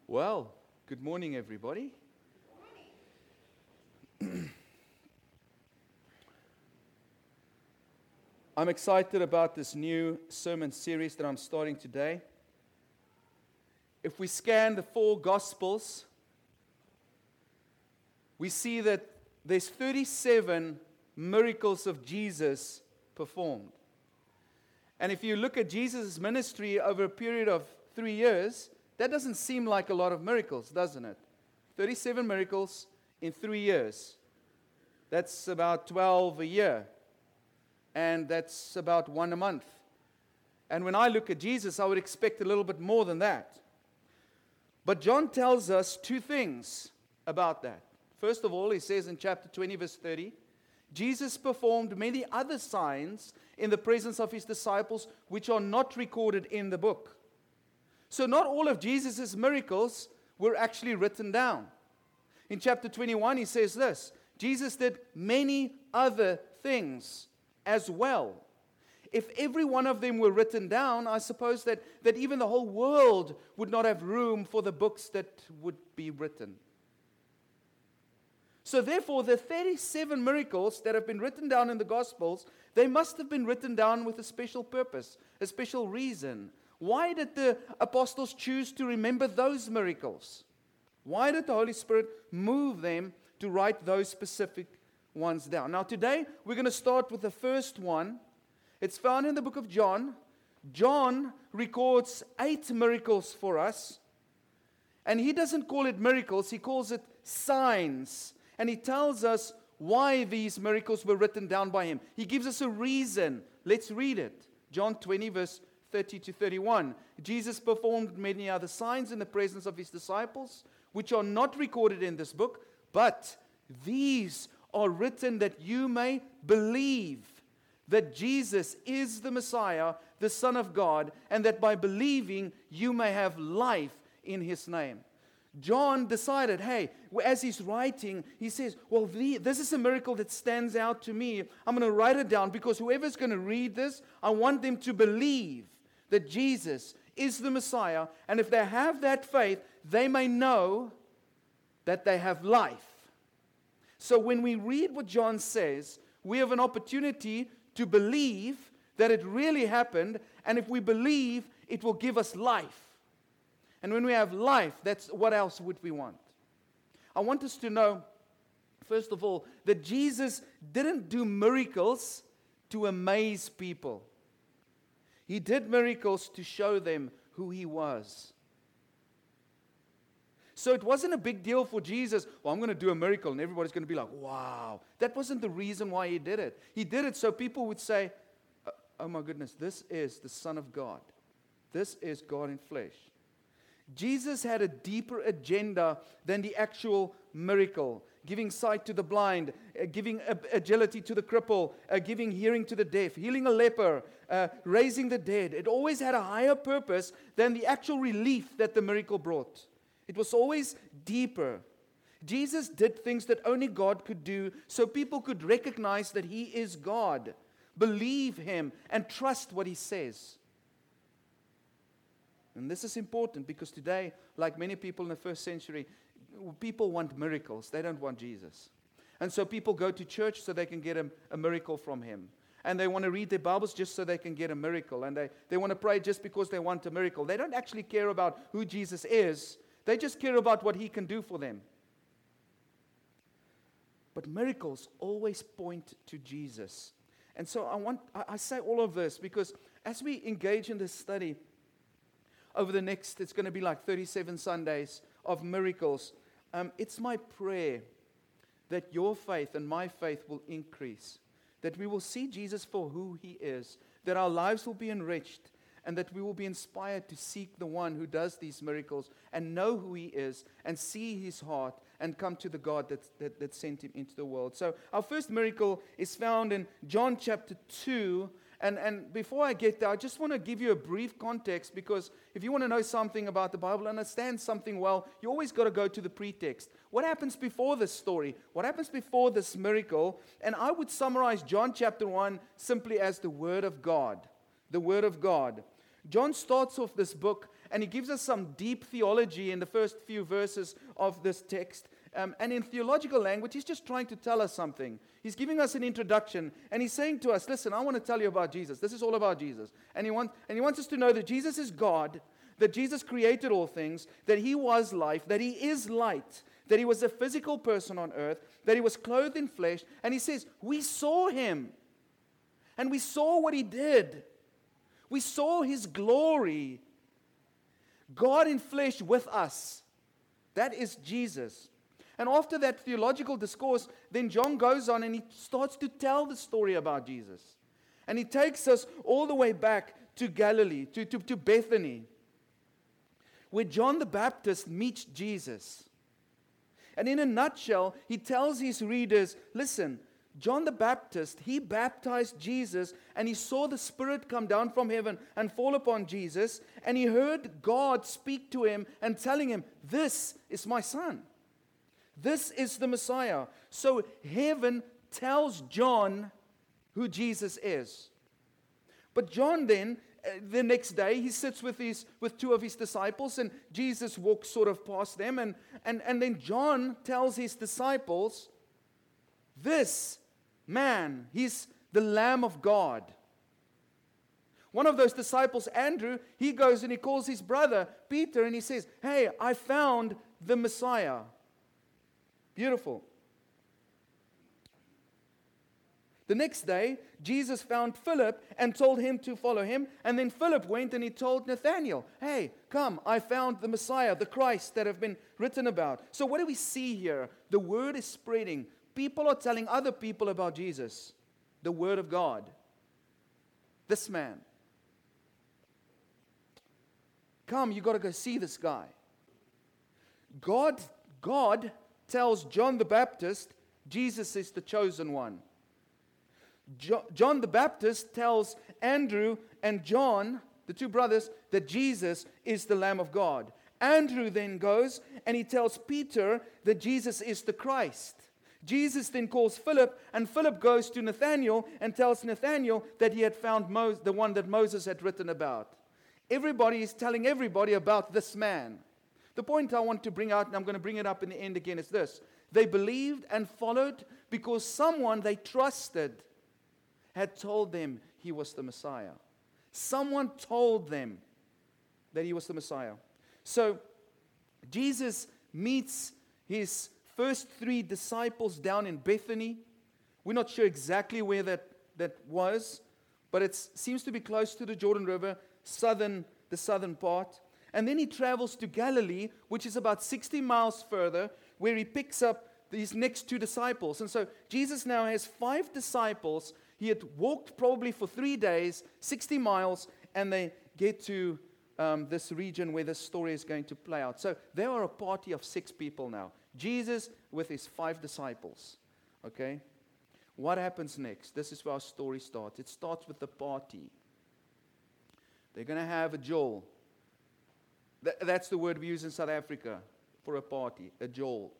Well, good morning, everybody. I'm excited about this new sermon series that I'm starting today. If we scan the four Gospels, we see that there's 37 miracles of Jesus performed. And if you look at Jesus' ministry over a period of 3 years, that doesn't seem like a lot of miracles, doesn't it? 37 miracles in 3 years. That's about 12 a year. And that's about 1 a month. And when I look at Jesus, I would expect a little bit more than that. But John tells us two things about that. First of all, he says in chapter 20, verse 30, Jesus performed many other signs in the presence of his disciples, which are not recorded in the book. So not all of Jesus' miracles were actually written down. In chapter 21, he says this, Jesus did many other things as well. If every one of them were written down, I suppose that even the whole world would not have room for the books that would be written. So therefore, the 37 miracles that have been written down in the Gospels, they must have been written down with a special purpose, a special reason. Why did the apostles choose to remember those miracles? Why did the Holy Spirit move them to write those specific ones down? Now today, we're going to start with the first one. It's found in the book of John. John records 8 miracles for us. And he doesn't call it miracles, he calls it signs. And he tells us why these miracles were written down by him. He gives us a reason. Let's read it. John 20, verse 30 to 31. Jesus performed many other signs in the presence of his disciples, which are not recorded in this book, but these are written that you may believe that Jesus is the Messiah, the Son of God, and that by believing you may have life in his name. John decided, hey, as he's writing, he says, well, this is a miracle that stands out to me. I'm going to write it down because whoever's going to read this, I want them to believe that Jesus is the Messiah. And if they have that faith, they may know that they have life. So when we read what John says, we have an opportunity to believe that it really happened. And if we believe, it will give us life. And when we have life, that's what else would we want? I want us to know, first of all, that Jesus didn't do miracles to amaze people. He did miracles to show them who he was. So it wasn't a big deal for Jesus, well, I'm going to do a miracle and everybody's going to be like, wow. That wasn't the reason why he did it. He did it so people would say, oh my goodness, this is the Son of God. This is God in flesh. Jesus had a deeper agenda than the actual miracle. Giving sight to the blind, giving agility to the cripple, giving hearing to the deaf, healing a leper, raising the dead. It always had a higher purpose than the actual relief that the miracle brought. It was always deeper. Jesus did things that only God could do so people could recognize that he is God, believe him, and trust what he says. And this is important because today, like many people in the first century, people want miracles. They don't want Jesus. And so people go to church so they can get a miracle from him. And they want to read their Bibles just so they can get a miracle. And they want to pray just because they want a miracle. They don't actually care about who Jesus is. They just care about what he can do for them. But miracles always point to Jesus. And so I say all of this because as we engage in this study, over the next, it's going to be like 37 Sundays of miracles. It's my prayer that your faith and my faith will increase, that we will see Jesus for who he is, that our lives will be enriched, and that we will be inspired to seek the one who does these miracles and know who he is and see his heart and come to the God that sent him into the world. So our first miracle is found in John chapter 2. And before I get there, I just want to give you a brief context because if you want to know something about the Bible, understand something well, you always got to go to the pretext. What happens before this story? What happens before this miracle? And I would summarize John chapter 1 simply as the Word of God. The Word of God. John starts off this book and he gives us some deep theology in the first few verses of this text. And in theological language, he's just trying to tell us something. He's giving us an introduction, and he's saying to us, listen, I want to tell you about Jesus. This is all about Jesus. And he wants us to know that Jesus is God, that Jesus created all things, that he was life, that he is light, that he was a physical person on earth, that he was clothed in flesh. And he says, we saw him, and we saw what he did. We saw his glory. God in flesh with us. That is Jesus. And after that theological discourse, then John goes on and he starts to tell the story about Jesus. And he takes us all the way back to Galilee, to Bethany, where John the Baptist meets Jesus. And in a nutshell, he tells his readers, listen, John the Baptist, he baptized Jesus, and he saw the Spirit come down from heaven and fall upon Jesus, and he heard God speak to him and telling him, this is my son. This is the Messiah. So heaven tells John who Jesus is. But John then, the next day, he sits with two of his disciples, and Jesus walks sort of past them, and then John tells his disciples, this man, he's the Lamb of God. One of those disciples, Andrew, he goes and he calls his brother, Peter, and he says, hey, I found the Messiah. Beautiful. The next day, Jesus found Philip and told him to follow him. And then Philip went and he told Nathanael, hey, come, I found the Messiah, the Christ that have been written about. So what do we see here? The word is spreading. People are telling other people about Jesus, the word of God. This man. Come, you got to go see this guy. God tells John the Baptist, Jesus is the chosen one. John the Baptist tells Andrew and John, the two brothers, that Jesus is the Lamb of God. Andrew then goes and he tells Peter that Jesus is the Christ. Jesus then calls Philip, and Philip goes to Nathanael and tells Nathanael that he had found the one that Moses had written about. Everybody is telling everybody about this man. The point I want to bring out, and I'm going to bring it up in the end again, is this. They believed and followed because someone they trusted had told them he was the Messiah. Someone told them that he was the Messiah. So, Jesus meets his first three disciples down in Bethany. We're not sure exactly where that was, but it seems to be close to the Jordan River, the southern part. And then he travels to Galilee, which is about 60 miles further, where he picks up these next two disciples. And so Jesus now has 5 disciples. He had walked probably for 3 days, 60 miles, and they get to this region where this story is going to play out. So they are a party of 6 people now. Jesus with his 5 disciples. Okay? What happens next? This is where our story starts. It starts with the party. They're going to have a jol. That's the word we use in South Africa for a party, a jol.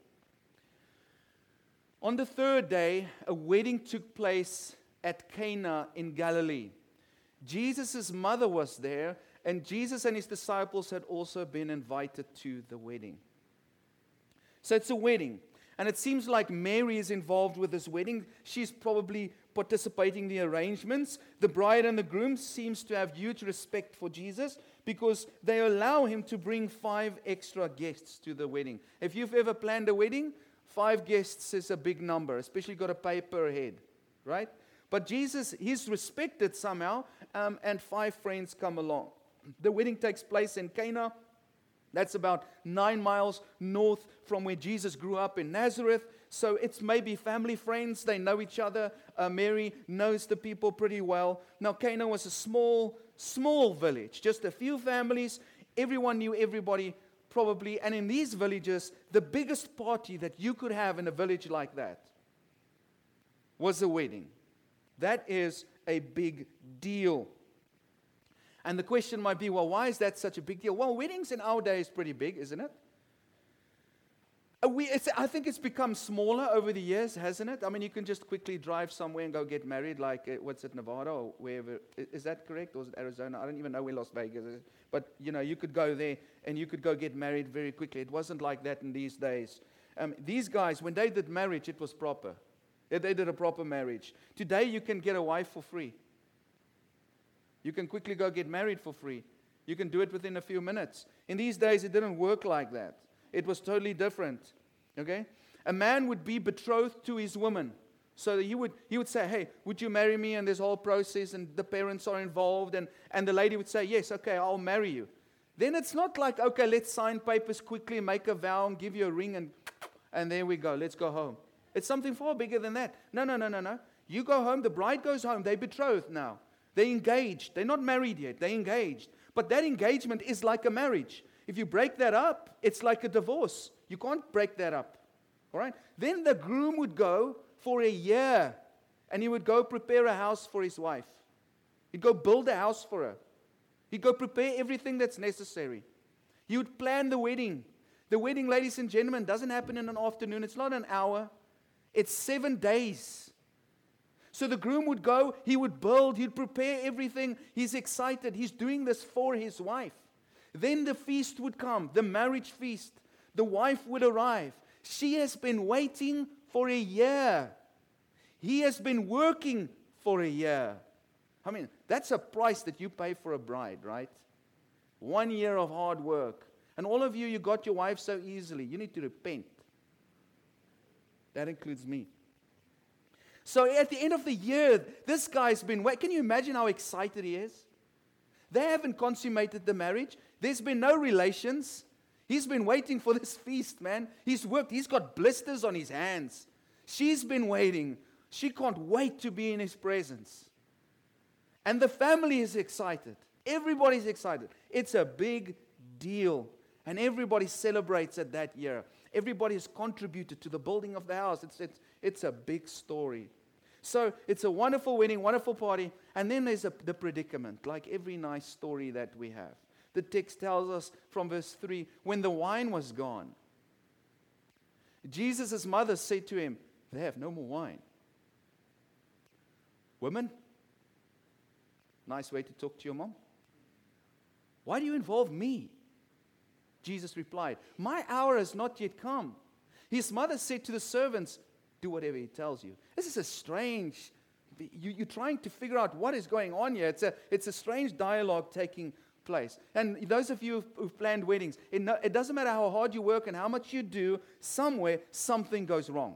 On the 3rd day, a wedding took place at Cana in Galilee. Jesus' mother was there, and Jesus and his disciples had also been invited to the wedding. So it's a wedding, and it seems like Mary is involved with this wedding. She's probably participating in the arrangements. The bride and the groom seems to have huge respect for Jesus because they allow him to bring 5 extra guests to the wedding. If you've ever planned a wedding, 5 guests is a big number, especially got to pay per head, right? But Jesus, he's respected somehow, and 5 friends come along. The wedding takes place in Cana. That's about 9 miles north from where Jesus grew up in Nazareth. So it's maybe family, friends. They know each other. Mary knows the people pretty well. Now, Cana was a small village, just a few families. Everyone knew everybody probably. And in these villages, the biggest party that you could have in a village like that was a wedding. That is a big deal. And the question might be, well, why is that such a big deal? Well, weddings in our day is pretty big, isn't it? I think it's become smaller over the years, hasn't it? I mean, you can just quickly drive somewhere and go get married, like, what's it, Nevada or wherever. Is that correct? Or is it Arizona? I don't even know where Las Vegas is. But, you could go there and you could go get married very quickly. It wasn't like that in these days. These guys, when they did marriage, it was proper. They did a proper marriage. Today, you can get a wife for free. You can quickly go get married for free. You can do it within a few minutes. In these days, it didn't work like that. It was totally different. Okay? A man would be betrothed to his woman. So he would say, hey, would you marry me? And this whole process, and the parents are involved, and the lady would say, yes, okay, I'll marry you. Then it's not like, okay, let's sign papers quickly, make a vow, and give you a ring, and there we go, let's go home. It's something far bigger than that. No. You go home, the bride goes home, they're betrothed now. They're engaged. They're not married yet, they're engaged. But that engagement is like a marriage. If you break that up, it's like a divorce. You can't break that up. All right? Then the groom would go for a year, and he would go prepare a house for his wife. He'd go build a house for her. He'd go prepare everything that's necessary. He would plan the wedding. The wedding, ladies and gentlemen, doesn't happen in an afternoon. It's not an hour. It's 7 days. So the groom would go, he would build, he'd prepare everything. He's excited. He's doing this for his wife. Then the feast would come, the marriage feast. The wife would arrive. She has been waiting for a year. He has been working for a year. I mean, that's a price that you pay for a bride, right? 1 year of hard work. And all of you got your wife so easily. You need to repent. That includes me. So at the end of the year, this guy's been waiting. Can you imagine how excited he is? They haven't consummated the marriage. There's been no relations. He's been waiting for this feast, man. He's worked. He's got blisters on his hands. She's been waiting. She can't wait to be in his presence. And the family is excited. Everybody's excited. It's a big deal. And everybody celebrates it that year. Everybody has contributed to the building of the house. It's a big story. So it's a wonderful wedding, wonderful party. And then there's the predicament, like every nice story that we have. The text tells us from verse 3, when the wine was gone, Jesus' mother said to him, they have no more wine. Women, nice way to talk to your mom. Why do you involve me? Jesus replied, my hour has not yet come. His mother said to the servants, do whatever he tells you. This is a strange, you're trying to figure out what is going on here. It's a strange dialogue taking place. And those of you who've planned weddings, it doesn't matter how hard you work and how much you do, somewhere something goes wrong.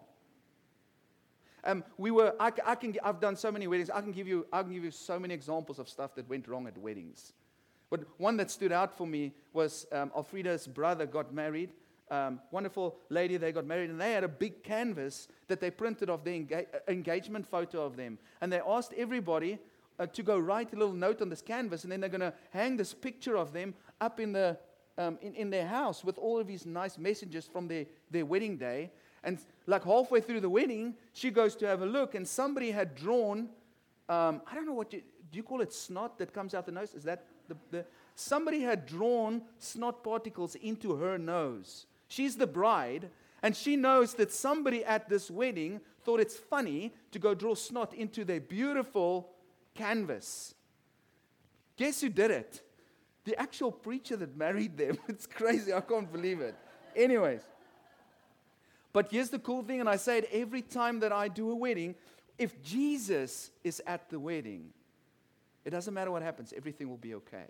I've done so many weddings. I can give you so many examples of stuff that went wrong at weddings. But one that stood out for me was Alfreda's brother got married. Wonderful lady, they got married, and they had a big canvas that they printed of the engagement photo of them. And they asked everybody to go write a little note on this canvas, and then they're going to hang this picture of them up in their house with all of these nice messages from their wedding day. And like halfway through the wedding, she goes to have a look, and somebody had drawn, I don't know do you call it snot that comes out the nose? Is that somebody had drawn snot particles into her nose. She's the bride, and she knows that somebody at this wedding thought it's funny to go draw snot into their beautiful canvas. Guess who did it? The actual preacher that married them. It's crazy. I can't believe it. Anyways. But here's the cool thing, and I say it every time that I do a wedding. If Jesus is at the wedding, it doesn't matter what happens. Everything will be okay.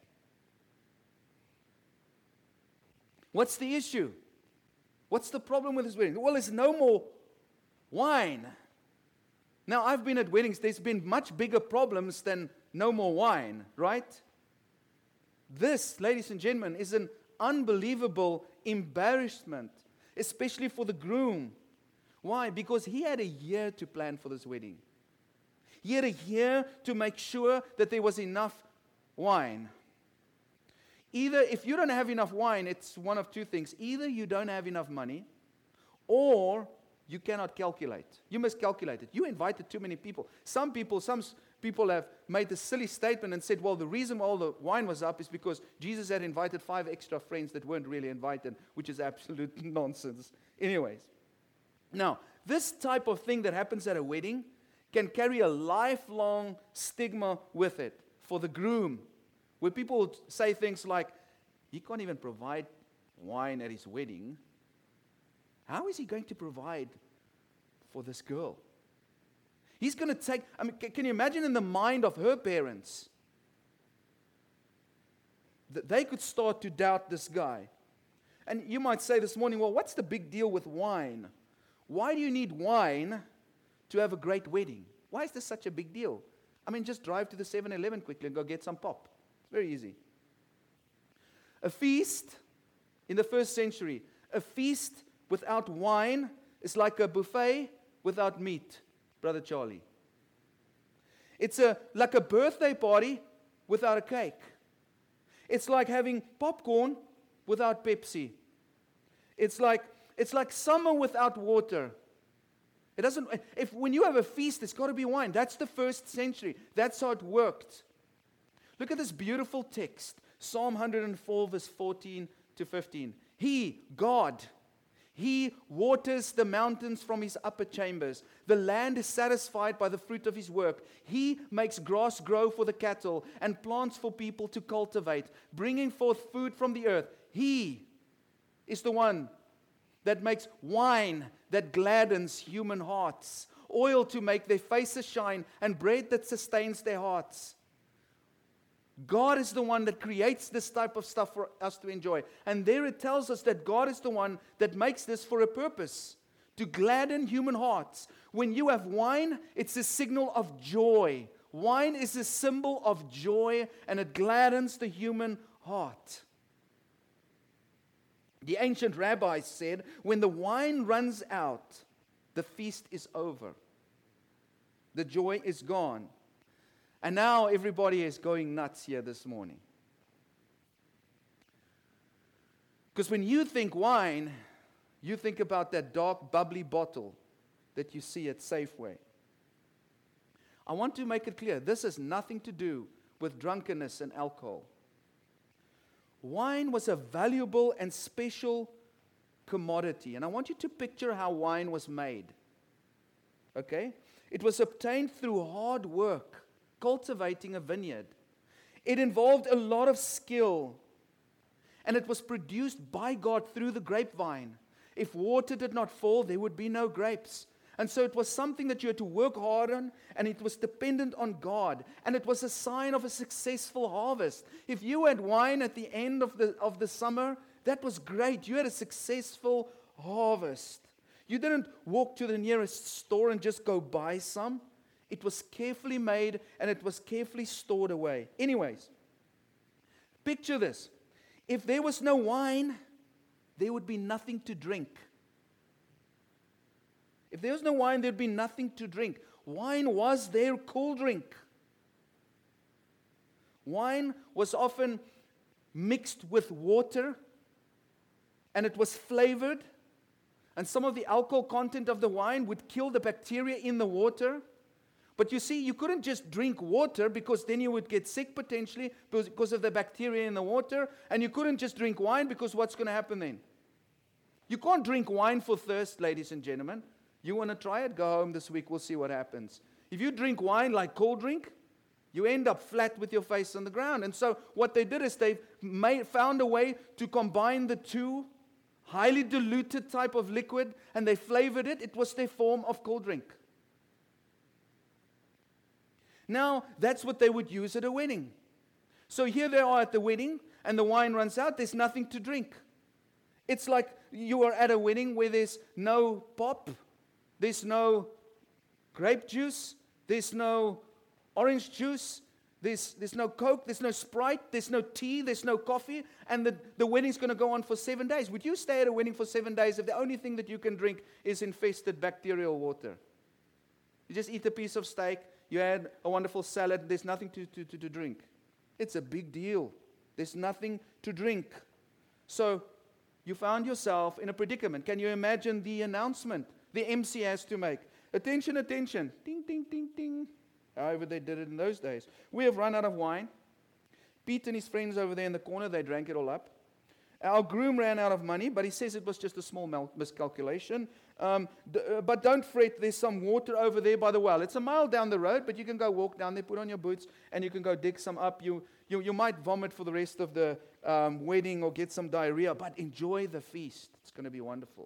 What's the issue? What's the problem with this wedding? Well, there's no more wine. Now, I've been at weddings. There's been much bigger problems than no more wine, right? This, ladies and gentlemen, is an unbelievable embarrassment, especially for the groom. Why? Because he had a year to plan for this wedding. He had a year to make sure that there was enough wine. Either, if you don't have enough wine, it's one of two things. Either you don't have enough money, or you cannot calculate. You must calculate it. You invited too many people. Some people have made a silly statement and said, well, the reason all the wine was up is because Jesus had invited 5 extra friends that weren't really invited, which is absolute nonsense. Anyways, now, this type of thing that happens at a wedding can carry a lifelong stigma with it for the groom, where people would say things like, he can't even provide wine at his wedding. How is he going to provide for this girl? He's going to take, can you imagine in the mind of her parents? That they could start to doubt this guy. And you might say this morning, well, what's the big deal with wine? Why do you need wine to have a great wedding? Why is this such a big deal? Just drive to the 7-Eleven quickly and go get some pop. It's very easy. A feast in the first century, a feast without wine is like a buffet without meat, Brother Charlie. It's like a birthday party without a cake. It's like having popcorn without Pepsi. It's like summer without water. When you have a feast, there's got to be wine. That's the first century. That's how it worked. Look at this beautiful text. Psalm 104, verse 14 to 15. He, God, He waters the mountains from His upper chambers. The land is satisfied by the fruit of His work. He makes grass grow for the cattle and plants for people to cultivate, bringing forth food from the earth. He is the one that makes wine that gladdens human hearts, oil to make their faces shine, and bread that sustains their hearts. God is the one that creates this type of stuff for us to enjoy. And there it tells us that God is the one that makes this for a purpose, to gladden human hearts. When you have wine, it's a signal of joy. Wine is a symbol of joy, and it gladdens the human heart. The ancient rabbis said, when the wine runs out, the feast is over. The joy is gone. And now everybody is going nuts here this morning. Because when you think wine, you think about that dark, bubbly bottle that you see at Safeway. I want to make it clear, this has nothing to do with drunkenness and alcohol. Wine was a valuable and special commodity. And I want you to picture how wine was made. Okay? It was obtained through hard work, cultivating a vineyard. It involved a lot of skill, and it was produced by God through the grapevine. If water did not fall, there would be no grapes. And so it was something that you had to work hard on, and it was dependent on God. And it was a sign of a successful harvest. If you had wine at the end of the summer, that was great. You had a successful harvest. You didn't walk to the nearest store and just go buy some. It was carefully made, and it was carefully stored away. Anyways, picture this. If there was no wine, there would be nothing to drink. If there was no wine, there'd be nothing to drink. Wine was their cool drink. Wine was often mixed with water, and it was flavored. And some of the alcohol content of the wine would kill the bacteria in the water. But you see, you couldn't just drink water, because then you would get sick potentially because of the bacteria in the water. And you couldn't just drink wine, because what's going to happen then? You can't drink wine for thirst, ladies and gentlemen. You want to try it? Go home this week. We'll see what happens. If you drink wine like cold drink, you end up flat with your face on the ground. And so what they did is they found a way to combine the two, highly diluted type of liquid, and they flavored it. It was their form of cold drink. Now, that's what they would use at a wedding. So here they are at the wedding, and the wine runs out. There's nothing to drink. It's like you are at a wedding where there's no pop, there's no grape juice, there's no orange juice, there's no Coke, there's no Sprite, there's no tea, there's no coffee, and the wedding's going to go on for 7 days. Would you stay at a wedding for 7 days if the only thing that you can drink is infested bacterial water? You just eat a piece of steak, you had a wonderful salad, there's nothing to drink. It's a big deal. There's nothing to drink. So you found yourself in a predicament. Can you imagine the announcement the MC has to make? Attention, attention. Ding, ding, ding, ding. however they did it in those days. We have run out of wine. Pete and his friends over there in the corner, they drank it all up. Our groom ran out of money, but he says it was just a small miscalculation. But don't fret, there's some water over there by the well. It's a mile down the road, but you can go walk down there, put on your boots, and you can go dig some up. You might vomit for the rest of the wedding or get some diarrhea, but enjoy the feast. It's going to be wonderful.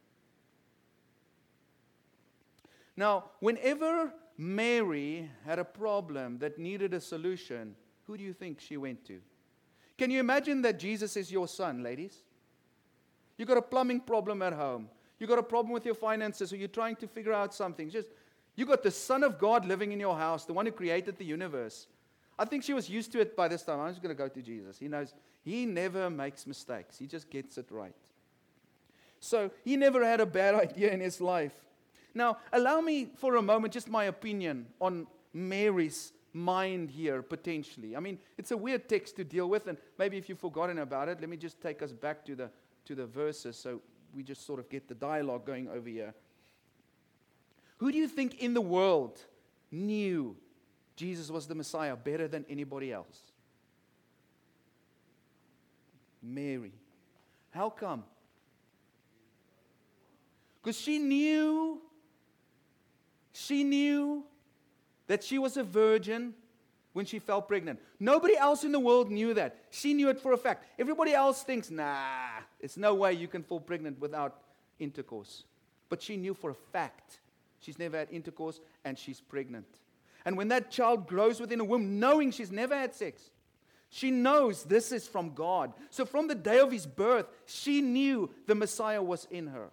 Now, whenever Mary had a problem that needed a solution, who do you think she went to? Can you imagine that Jesus is your son, ladies? You've got a plumbing problem at home. You've got a problem with your finances, or you're trying to figure out something. You've got the Son of God living in your house, the one who created the universe. I think she was used to it by this time. I'm just going to go to Jesus. He knows he never makes mistakes. He just gets it right. So he never had a bad idea in his life. Now, allow me for a moment just my opinion on Mary's mind here, potentially. I mean, it's a weird text to deal with, and maybe if you've forgotten about it, let me just take us back to the verses so we just sort of get the dialogue going over here. Who do you think in the world knew Jesus was the Messiah better than anybody else? Mary. How come? Because she knew that she was a virgin when she fell pregnant. Nobody else in the world knew that. She knew it for a fact. Everybody else thinks, it's no way you can fall pregnant without intercourse. But she knew for a fact she's never had intercourse and she's pregnant. And when that child grows within a womb, knowing she's never had sex, she knows this is from God. So from the day of his birth, she knew the Messiah was in her.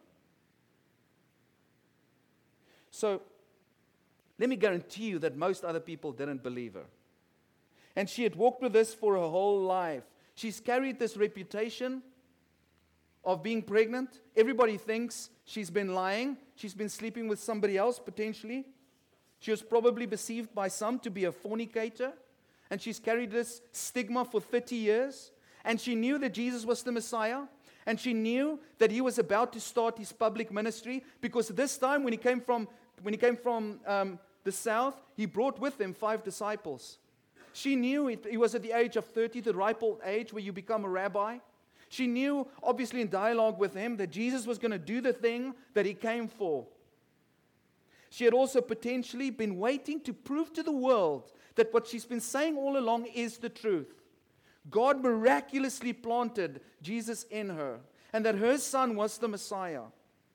So, let me guarantee you that most other people didn't believe her. And she had walked with this for her whole life. She's carried this reputation of being pregnant. Everybody thinks she's been lying. She's been sleeping with somebody else, potentially. She was probably perceived by some to be a fornicator. And she's carried this stigma for 30 years. And she knew that Jesus was the Messiah. And she knew that he was about to start his public ministry. Because this time, when he came from the south, he brought with him 5 disciples. She knew he was at the age of 30, the ripe old age where you become a rabbi. She knew, obviously in dialogue with him, that Jesus was going to do the thing that he came for. She had also potentially been waiting to prove to the world that what she's been saying all along is the truth. God miraculously planted Jesus in her, and that her son was the Messiah.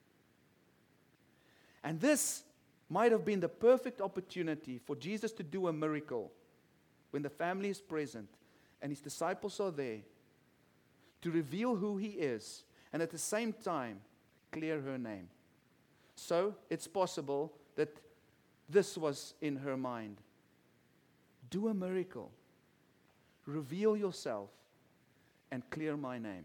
And this might have been the perfect opportunity for Jesus to do a miracle when the family is present and his disciples are there, to reveal who he is and at the same time clear her name. So it's possible that this was in her mind. Do a miracle, reveal yourself, and clear my name.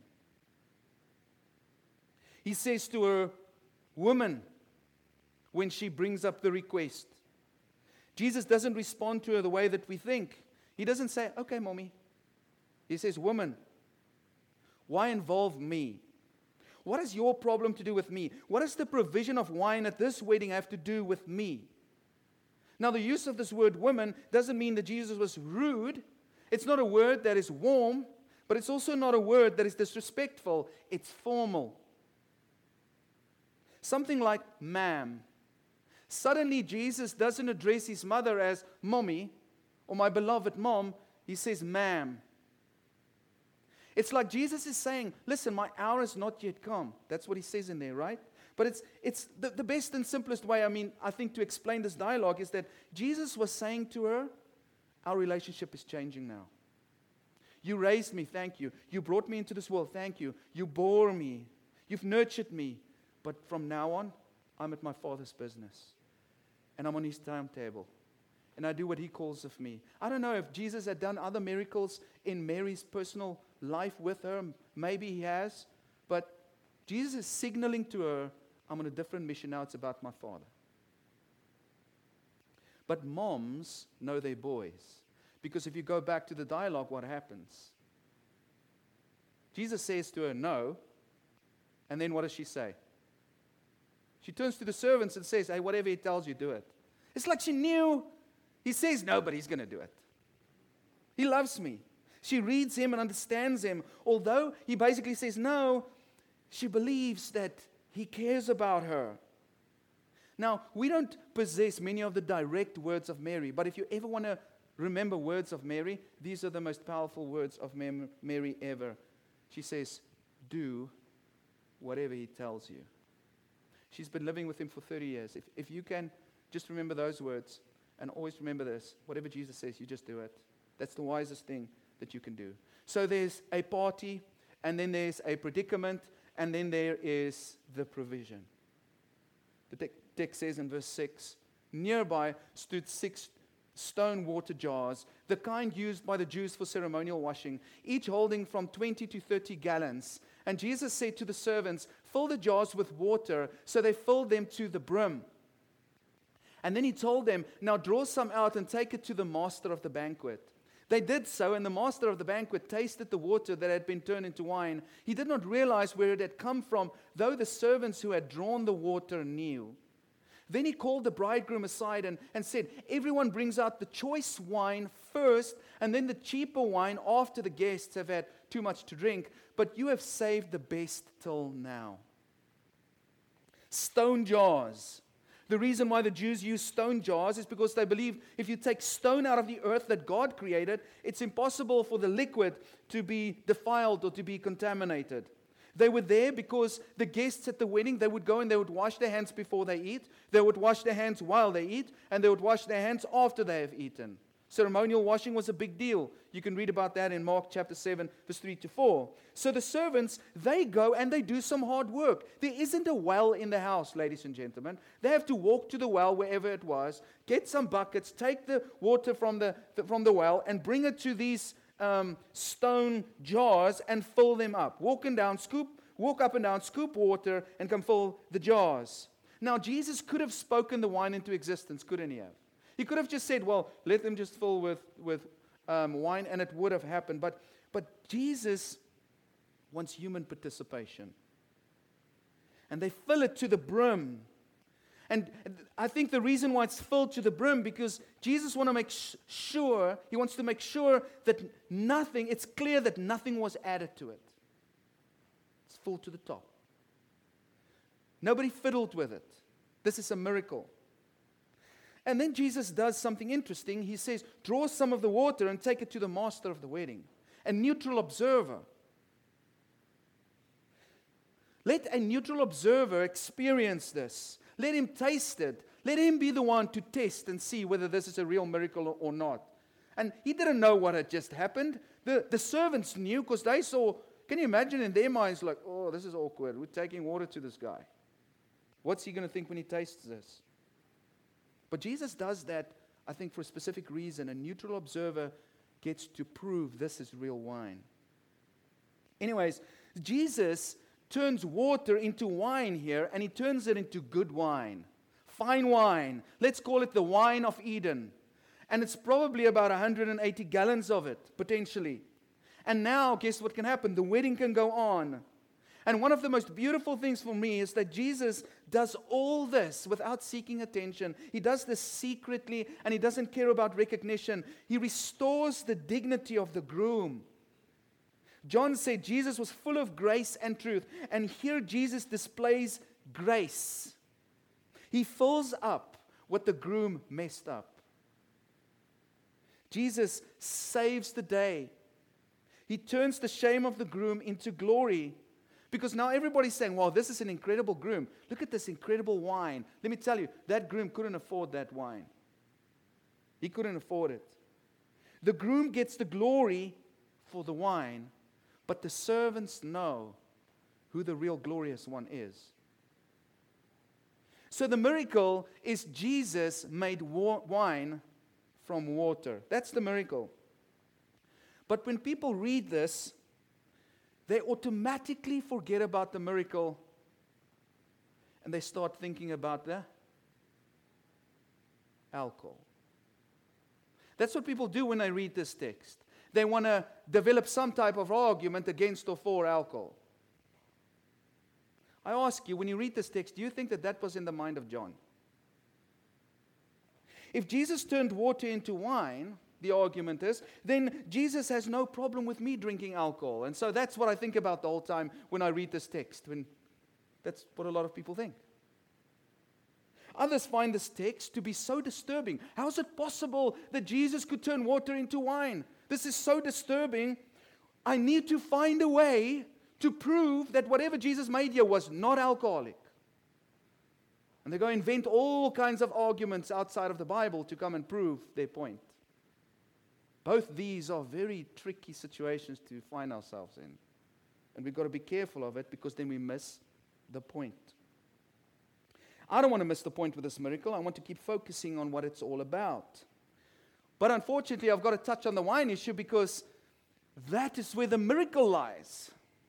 He says to her, woman, when she brings up the request. Jesus doesn't respond to her the way that we think. He doesn't say, okay, mommy. He says, woman, why involve me? What has your problem to do with me? What does the provision of wine at this wedding have to do with me? Now, the use of this word woman doesn't mean that Jesus was rude. It's not a word that is warm, but it's also not a word that is disrespectful. It's formal. Something like ma'am. Suddenly, Jesus doesn't address his mother as mommy or my beloved mom. He says, ma'am. It's like Jesus is saying, listen, my hour is not yet come. That's what he says in there, right? But it's the best and simplest way, I think, to explain this dialogue is that Jesus was saying to her, our relationship is changing now. You raised me, thank you. You brought me into this world, thank you. You bore me. You've nurtured me. But from now on, I'm at my Father's business. And I'm on his timetable. And I do what he calls of me. I don't know if Jesus had done other miracles in Mary's personal life with her. Maybe he has. But Jesus is signaling to her, I'm on a different mission now. It's about my Father. But moms know their boys. Because if you go back to the dialogue, what happens? Jesus says to her, no. And then what does she say? She turns to the servants and says, hey, whatever he tells you, do it. It's like she knew He says no, but he's going to do it. He loves me. She reads him and understands him. Although he basically says no, she believes that he cares about her. Now, we don't possess many of the direct words of Mary, but if you ever want to remember words of Mary, these are the most powerful words of Mary ever. She says, do whatever he tells you. She's been living with him for 30 years. If you can just remember those words, and always remember this, whatever Jesus says, you just do it. That's the wisest thing that you can do. So there's a party, and then there's a predicament, and then there is the provision. The text says in verse 6, nearby stood 6 stone water jars, the kind used by the Jews for ceremonial washing, each holding from 20 to 30 gallons. And Jesus said to the servants, fill the jars with water. So they filled them to the brim. And then he told them, now draw some out and take it to the master of the banquet. They did so, and the master of the banquet tasted the water that had been turned into wine. He did not realize where it had come from, though the servants who had drawn the water knew. Then he called the bridegroom aside and said, everyone brings out the choice wine first, and then the cheaper wine after the guests have had too much to drink. But you have saved the best till now. Stone jars. The reason why the Jews use stone jars is because they believe if you take stone out of the earth that God created, it's impossible for the liquid to be defiled or to be contaminated. They were there because the guests at the wedding, they would go and they would wash their hands before they eat. They would wash their hands while they eat, and they would wash their hands after they have eaten. Ceremonial washing was a big deal. You can read about that in Mark chapter 7, verse 3 to 4. So the servants, they go and they do some hard work. There isn't a well in the house, ladies and gentlemen. They have to walk to the well, wherever it was, get some buckets, take the water from the well, and bring it to these stone jars and fill them up. Walk up and down, scoop water, and come fill the jars. Now, Jesus could have spoken the wine into existence, couldn't he have? He could have just said, well, let them just fill with wine, and it would have happened. But Jesus wants human participation. And they fill it to the brim. And I think the reason why it's filled to the brim, because Jesus wants to make sure, he wants to make sure that it's clear that nothing was added to it. It's full to the top. Nobody fiddled with it. This is a miracle. And then Jesus does something interesting. He says, draw some of the water and take it to the master of the wedding, a neutral observer. Let a neutral observer experience this. Let him taste it. Let him be the one to test and see whether this is a real miracle or not. And he didn't know what had just happened. The servants knew because they saw, can you imagine in their minds like, oh, this is awkward. We're taking water to this guy. What's he going to think when he tastes this? But Jesus does that, I think, for a specific reason. A neutral observer gets to prove this is real wine. Anyways, Jesus turns water into wine here, and he turns it into good wine. Fine wine. Let's call it the wine of Eden. And it's probably about 180 gallons of it, potentially. And now, guess what can happen? The wedding can go on. And one of the most beautiful things for me is that Jesus does all this without seeking attention. He does this secretly, and he doesn't care about recognition. He restores the dignity of the groom. John said Jesus was full of grace and truth. And here Jesus displays grace. He fills up what the groom messed up. Jesus saves the day. He turns the shame of the groom into glory. Because now everybody's saying, wow, this is an incredible groom. Look at this incredible wine. Let me tell you, that groom couldn't afford that wine. He couldn't afford it. The groom gets the glory for the wine, but the servants know who the real glorious one is. So the miracle is Jesus made wine from water. That's the miracle. But when people read this, they automatically forget about the miracle and they start thinking about the alcohol. That's what people do when they read this text. They want to develop some type of argument against or for alcohol. I ask you, when you read this text, do you think that was in the mind of John? If Jesus turned water into wine, the argument is, then Jesus has no problem with me drinking alcohol. And so that's what I think about the whole time when I read this text. That's what a lot of people think. Others find this text to be so disturbing. How is it possible that Jesus could turn water into wine? This is so disturbing. I need to find a way to prove that whatever Jesus made here was not alcoholic. And they go invent all kinds of arguments outside of the Bible to come and prove their point. Both these are very tricky situations to find ourselves in. And we've got to be careful of it, because then we miss the point. I don't want to miss the point with this miracle. I want to keep focusing on what it's all about. But unfortunately, I've got to touch on the wine issue, because that is where the miracle lies.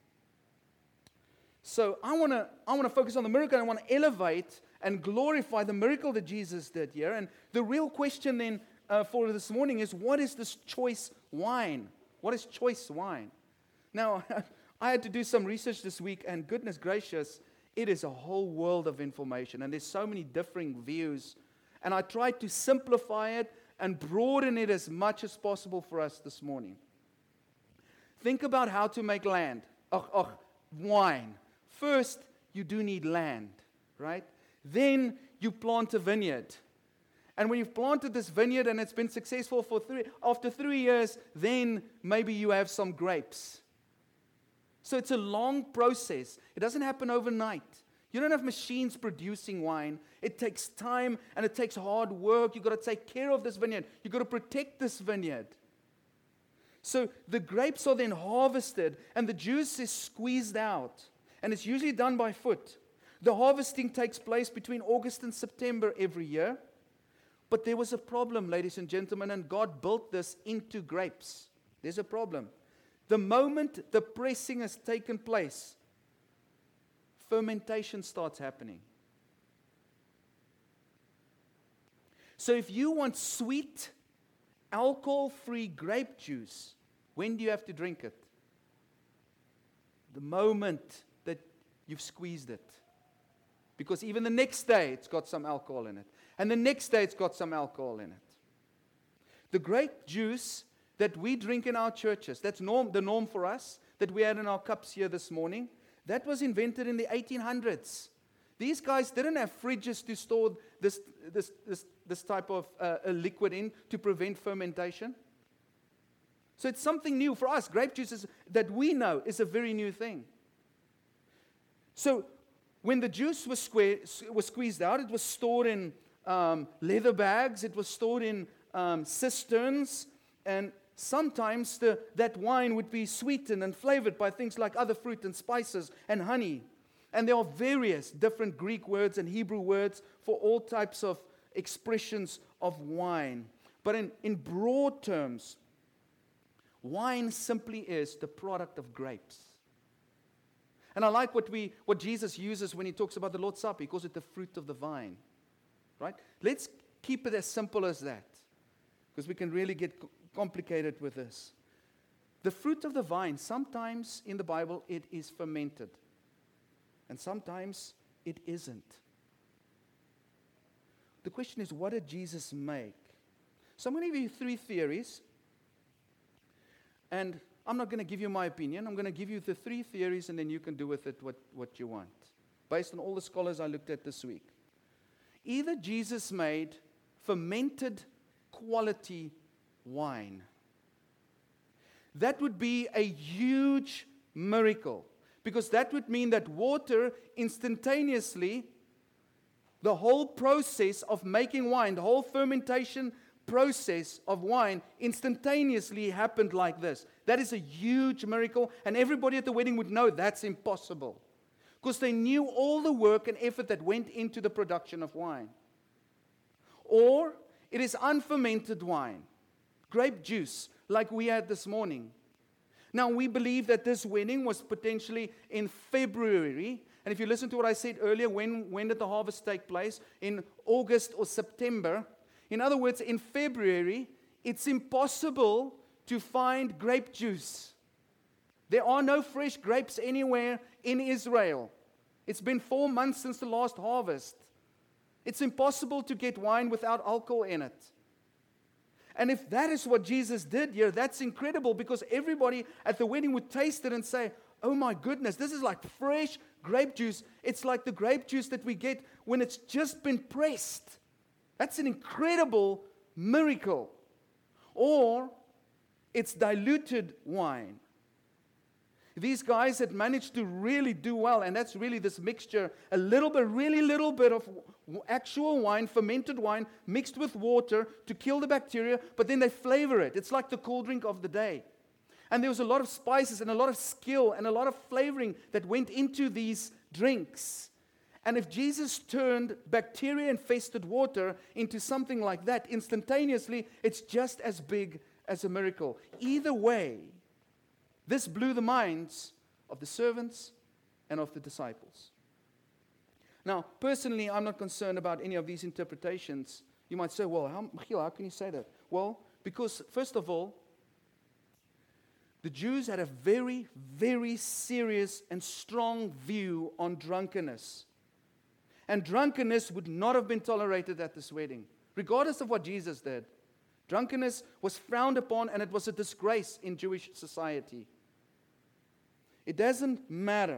So I want to focus on the miracle, and I want to elevate and glorify the miracle that Jesus did here. And the real question then for this morning is, what is this choice wine? What is choice wine? Now, I had to do some research this week, and goodness gracious, it is a whole world of information, and there's so many differing views. And I tried to simplify it and broaden it as much as possible for us this morning. Think about how to make wine. First, you do need land, right? Then you plant a vineyard. And when you've planted this vineyard and it's been successful after 3 years, then maybe you have some grapes. So it's a long process. It doesn't happen overnight. You don't have machines producing wine. It takes time and it takes hard work. You've got to take care of this vineyard. You've got to protect this vineyard. So the grapes are then harvested and the juice is squeezed out. And it's usually done by foot. The harvesting takes place between August and September every year. But there was a problem, ladies and gentlemen, and God built this into grapes. There's a problem. The moment the pressing has taken place, fermentation starts happening. So if you want sweet, alcohol-free grape juice, when do you have to drink it? The moment that you've squeezed it. Because even the next day, it's got some alcohol in it. And the next day, it's got some alcohol in it. The grape juice that we drink in our churches, that's the norm for us, that we had in our cups here this morning, that was invented in the 1800s. These guys didn't have fridges to store this type of liquid in to prevent fermentation. So it's something new for us. Grape juice that we know is a very new thing. So when the juice was squeezed out, it was stored in leather bags. It was stored in cisterns. And sometimes that wine would be sweetened and flavored by things like other fruit and spices and honey. And there are various different Greek words and Hebrew words for all types of expressions of wine. But in broad terms, wine simply is the product of grapes. And I like what Jesus uses when he talks about the Lord's Supper. He calls it the fruit of the vine. Right? Let's keep it as simple as that, because we can really get complicated with this. The fruit of the vine, sometimes in the Bible it is fermented, and sometimes it isn't. The question is, what did Jesus make? So I'm going to give you 3 theories, and I'm not going to give you my opinion. I'm going to give you the 3 theories, and then you can do with it what you want, based on all the scholars I looked at this week. Either Jesus made fermented quality wine. That would be a huge miracle, because that would mean that water instantaneously, the whole process of making wine, the whole fermentation process of wine instantaneously happened like this. That is a huge miracle, and everybody at the wedding would know that's impossible, because they knew all the work and effort that went into the production of wine. Or it is unfermented wine, grape juice, like we had this morning. Now, we believe that this wedding was potentially in February. And if you listen to what I said earlier, when did the harvest take place? In August or September. In other words, in February, it's impossible to find grape juice. There are no fresh grapes anywhere in Israel. It's been 4 months since the last harvest. It's impossible to get wine without alcohol in it. And if that is what Jesus did here, that's incredible, because everybody at the wedding would taste it and say, oh my goodness, this is like fresh grape juice. It's like the grape juice that we get when it's just been pressed. That's an incredible miracle. Or it's diluted wine. These guys had managed to really do well, and that's really this mixture, a little bit, really little bit of actual wine, fermented wine, mixed with water to kill the bacteria, but then they flavor it. It's like the cool drink of the day. And there was a lot of spices and a lot of skill and a lot of flavoring that went into these drinks. And if Jesus turned bacteria-infested water into something like that instantaneously, it's just as big as a miracle. Either way, this blew the minds of the servants and of the disciples. Now, personally, I'm not concerned about any of these interpretations. You might say, well, Michiel, how can you say that? Well, because, first of all, the Jews had a very, very serious and strong view on drunkenness. And drunkenness would not have been tolerated at this wedding, regardless of what Jesus did. Drunkenness was frowned upon, and it was a disgrace in Jewish society. It doesn't matter.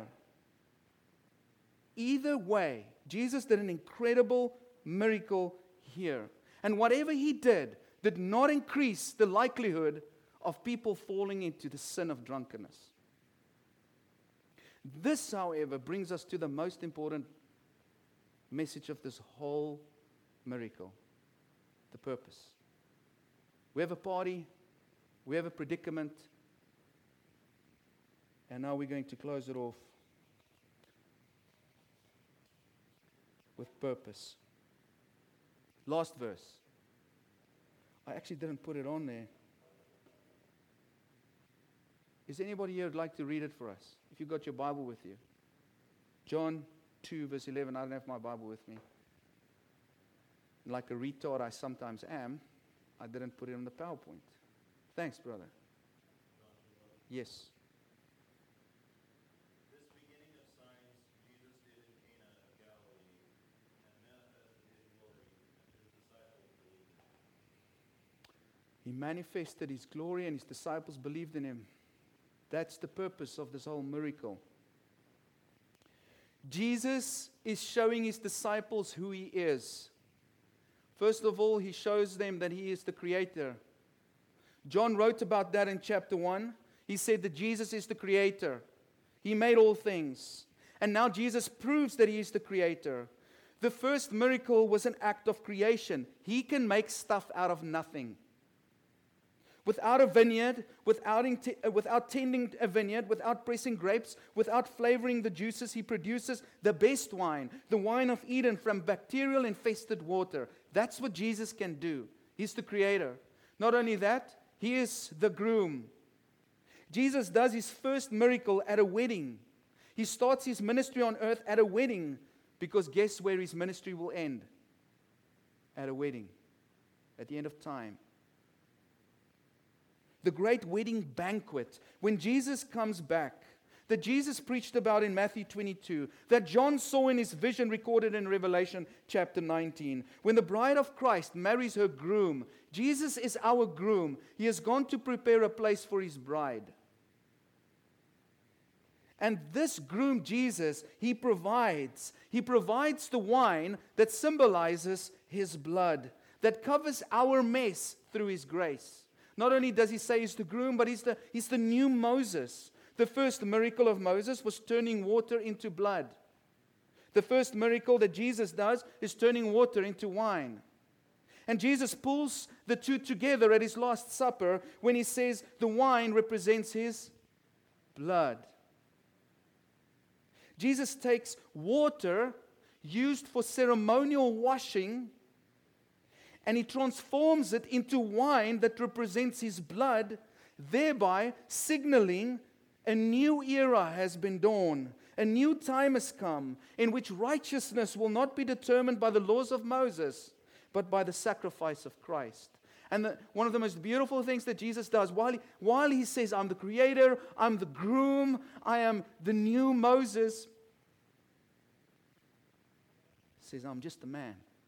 Either way, Jesus did an incredible miracle here. And whatever he did not increase the likelihood of people falling into the sin of drunkenness. This, however, brings us to the most important message of this whole miracle: the purpose. We have a party, we have a predicament, and now we're going to close it off with purpose. Last verse. I actually didn't put it on there. Is anybody here who'd like to read it for us? If you've got your Bible with you. John 2, verse 11. I don't have my Bible with me. Like a retard I sometimes am, I didn't put it on the PowerPoint. Thanks, brother. Yes. This beginning of signs Jesus did in Cana of Galilee, and manifested his glory, and his disciples believed in him. He manifested his glory, and his disciples believed in him. That's the purpose of this whole miracle. Jesus is showing his disciples who he is. First of all, he shows them that he is the creator. John wrote about that in chapter 1. He said that Jesus is the creator. He made all things. And now Jesus proves that he is the creator. The first miracle was an act of creation. He can make stuff out of nothing. Without a vineyard, without tending a vineyard, without pressing grapes, without flavoring the juices, he produces the best wine, the wine of Eden from bacterial-infested water. That's what Jesus can do. He's the creator. Not only that, he is the groom. Jesus does his first miracle at a wedding. He starts his ministry on earth at a wedding, because guess where his ministry will end? At a wedding, at the end of time. The great wedding banquet, when Jesus comes back, that Jesus preached about in Matthew 22, that John saw in his vision recorded in Revelation chapter 19. When the bride of Christ marries her groom, Jesus is our groom. He has gone to prepare a place for his bride. And this groom, Jesus, he provides the wine that symbolizes his blood, that covers our mess through his grace. Not only does he say he's the groom, but he's the new Moses. The first miracle of Moses was turning water into blood. The first miracle that Jesus does is turning water into wine. And Jesus pulls the two together at his Last Supper when he says the wine represents his blood. Jesus takes water used for ceremonial washing, and he transforms it into wine that represents his blood, thereby signaling a new era has been dawned. A new time has come in which righteousness will not be determined by the laws of Moses, but by the sacrifice of Christ. And one of the most beautiful things that Jesus does, while he says, I'm the creator, I'm the groom, I am the new Moses, he says, I'm just a man.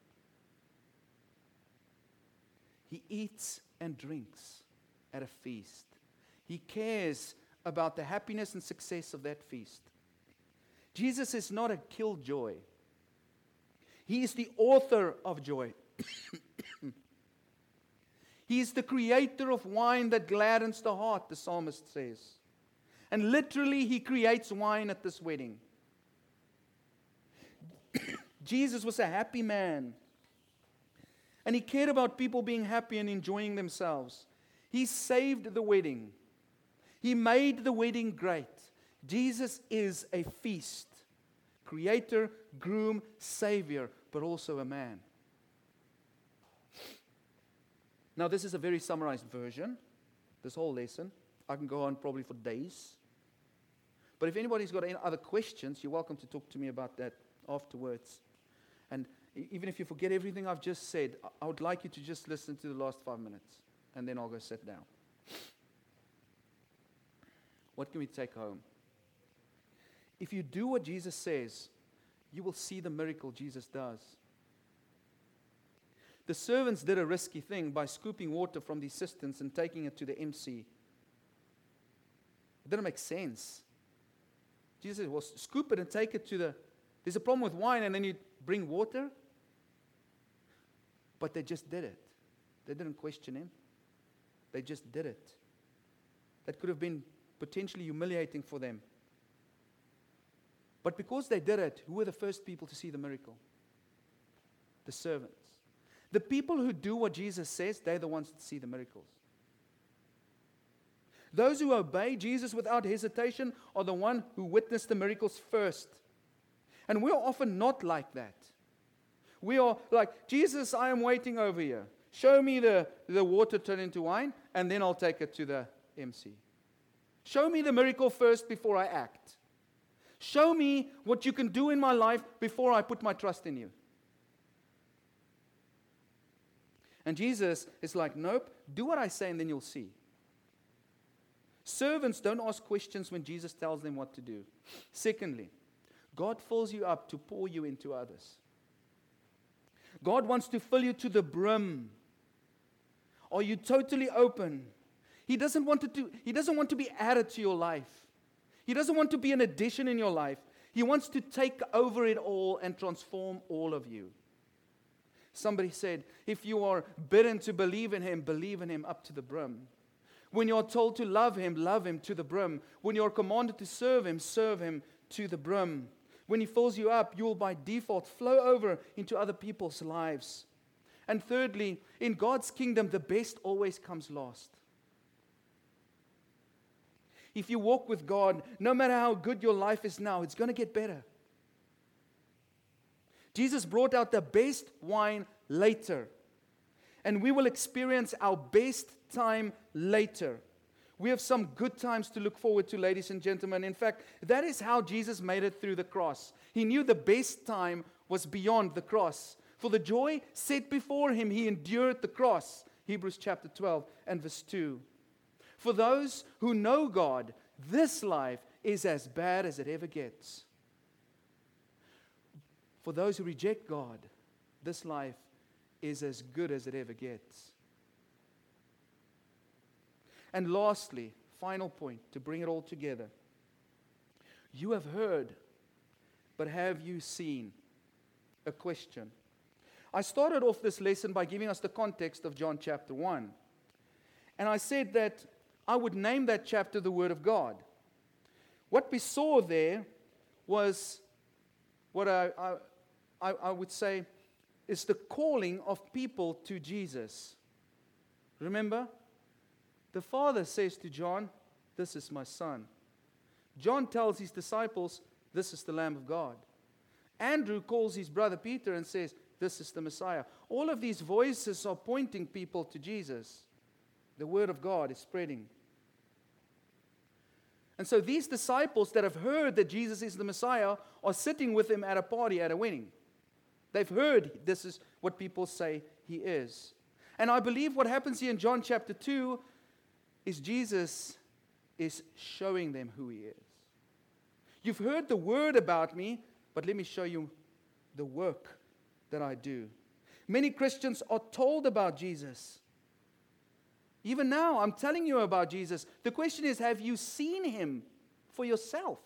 He eats and drinks at a feast. He cares about the happiness and success of that feast. Jesus is not a killjoy. He is the author of joy. He is the creator of wine that gladdens the heart, the psalmist says. And literally, He creates wine at this wedding. Jesus was a happy man. And He cared about people being happy and enjoying themselves. He saved the wedding. He made the wedding great. Jesus is a feast. Creator, groom, Savior, but also a man. Now, this is a very summarized version, this whole lesson. I can go on probably for days. But if anybody's got any other questions, you're welcome to talk to me about that afterwards. And even if you forget everything I've just said, I would like you to just listen to the last 5 minutes, and then I'll go sit down. What can we take home? If you do what Jesus says, you will see the miracle Jesus does. The servants did a risky thing by scooping water from these cisterns and taking it to the MC. It didn't make sense. Jesus said, well, scoop it and take it to the... There's a problem with wine, and then you bring water? But they just did it. They didn't question Him. They just did it. That could have been potentially humiliating for them. But because they did it, who were the first people to see the miracle? The servants. The people who do what Jesus says, they're the ones that see the miracles. Those who obey Jesus without hesitation are the one who witness the miracles first. And we're often not like that. We are like, Jesus, I am waiting over here. Show me the water turn into wine, and then I'll take it to the MC. Show me the miracle first before I act. Show me what you can do in my life before I put my trust in you. And Jesus is like, nope, do what I say and then you'll see. Servants don't ask questions when Jesus tells them what to do. Secondly, God fills you up to pour you into others. God wants to fill you to the brim. Are you totally open? He doesn't want to be added to your life. He doesn't want to be an addition in your life. He wants to take over it all and transform all of you. Somebody said, if you are bidden to believe in Him up to the brim. When you're told to love Him to the brim. When you're commanded to serve Him to the brim. When He fills you up, you will by default flow over into other people's lives. And thirdly, in God's kingdom, the best always comes last. If you walk with God, no matter how good your life is now, it's going to get better. Jesus brought out the best wine later. And we will experience our best time later. We have some good times to look forward to, ladies and gentlemen. In fact, that is how Jesus made it through the cross. He knew the best time was beyond the cross. For the joy set before Him, He endured the cross. Hebrews chapter 12 and verse 2. For those who know God, this life is as bad as it ever gets. For those who reject God, this life is as good as it ever gets. And lastly, final point to bring it all together. You have heard, but have you seen? A question. I started off this lesson by giving us the context of John chapter 1. And I said that I would name that chapter the Word of God. What we saw there was what I would say is the calling of people to Jesus. Remember? The Father says to John, "This is my Son." John tells his disciples, "This is the Lamb of God." Andrew calls his brother Peter and says, "This is the Messiah." All of these voices are pointing people to Jesus. The Word of God is spreading. And so these disciples that have heard that Jesus is the Messiah are sitting with Him at a party, at a wedding. They've heard this is what people say He is. And I believe what happens here in John chapter 2 is Jesus is showing them who He is. You've heard the word about me, but let me show you the work that I do. Many Christians are told about Jesus, Even now, I'm telling you about Jesus. The question is, have you seen him for yourself?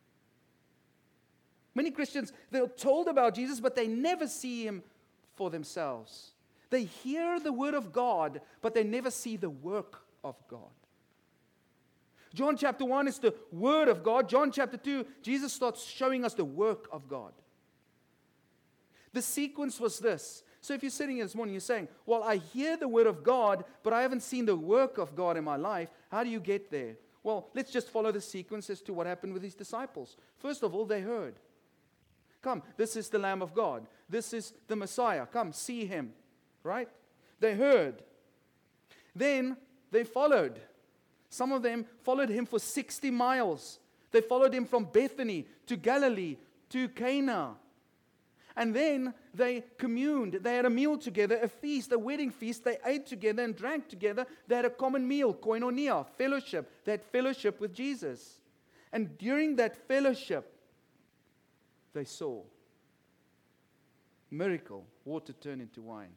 Many Christians, they're told about Jesus, but they never see him for themselves. They hear the word of God, but they never see the work of God. John chapter 1 is the word of God. John chapter 2, Jesus starts showing us the work of God. The sequence was this. So if you're sitting here this morning, you're saying, well, I hear the word of God, but I haven't seen the work of God in my life. How do you get there? Well, let's just follow the sequence as to what happened with his disciples. First of all, they heard. Come, this is the Lamb of God. This is the Messiah. Come, see him. Right? They heard. Then they followed. Some of them followed him for 60 miles. They followed him from Bethany to Galilee to Cana. And then they communed. They had a meal together, a feast, a wedding feast. They ate together and drank together. They had a common meal, koinonia, fellowship. They had fellowship with Jesus. And during that fellowship, they saw miracle, water turned into wine.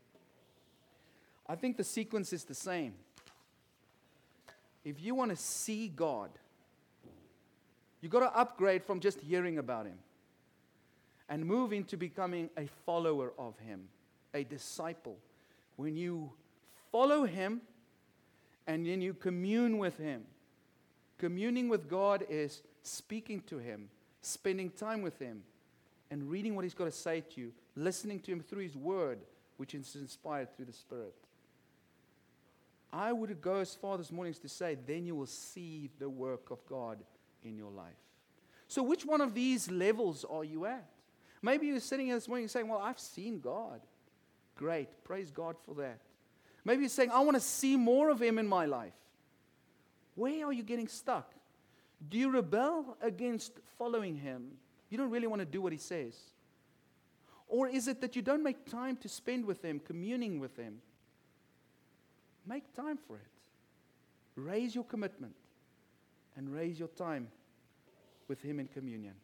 I think the sequence is the same. If you want to see God, you've got to upgrade from just hearing about him and move into becoming a follower of him, a disciple. When you follow him and then you commune with him, communing with God is speaking to him, spending time with him, and reading what he's got to say to you, listening to him through his word, which is inspired through the Spirit. I would go as far this morning as to say, then you will see the work of God in your life. So which one of these levels are you at? Maybe you're sitting here this morning saying, well, I've seen God. Great. Praise God for that. Maybe you're saying, I want to see more of him in my life. Where are you getting stuck? Do you rebel against following him? You don't really want to do what he says. Or is it that you don't make time to spend with him, communing with him? Make time for it. Raise your commitment and raise your time with him in communion.